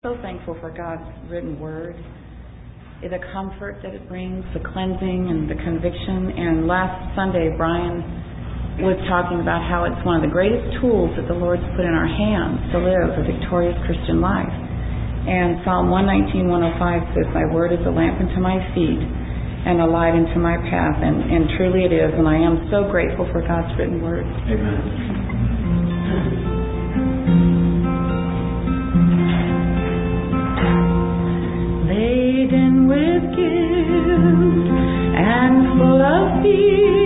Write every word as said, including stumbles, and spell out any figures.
So thankful for God's written word, the comfort that it brings, the cleansing and the conviction. And last Sunday, Brian was talking about how it's one of the greatest tools that the Lord's put in our hands to live a victorious Christian life. And Psalm one nineteen, one oh five says, "Thy word is a lamp unto my feet and a light unto my path." And, and truly it is. And I am so grateful for God's written word. Amen. Laden with guilt and full of fear,